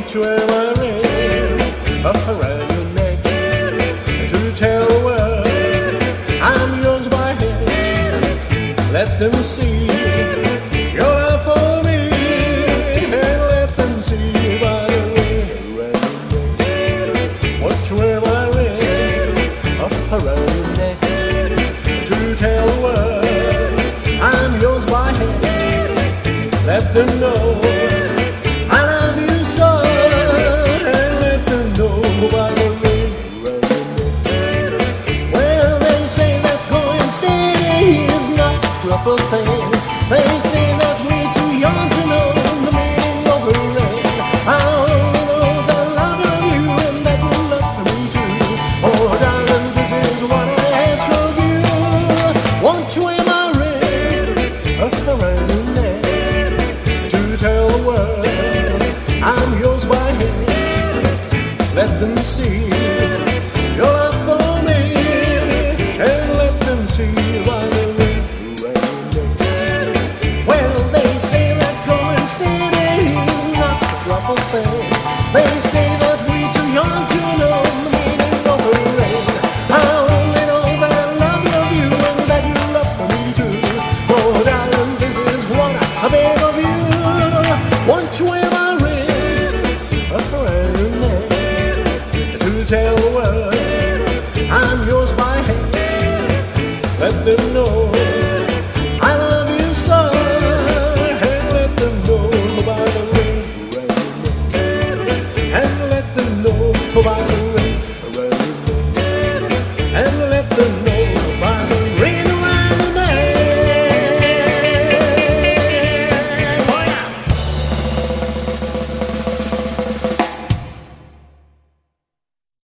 Won't you wear my ring up around your neck to tell the world I'm yours by hand? Let them see your love for me, and let them see by the ring around your neck. Won't you wear my ring up around your neck to tell the world I'm yours by hand? Let them know I love you so, and let them know by the ring around your neck. Well, they say that going steady is not a proper thing. They say that we're too young to know the meaning of the ring. I only know that I love you and that you love me too. Oh, darling, this is what I ask of you. Won't you wear my ring up around your neck to tell the world I'm yours by hand? Let them see your love for me, and let them see by the ring around your neck. Well, they say that going steady is not the proper thing. They say that we're too young to know the meaning of the ring. I only know that I love you and that you love me too. Oh, darling, this is what I beg of you. Won't you wear my ring up around your neck to tell the world I'm yours by hand? Let them know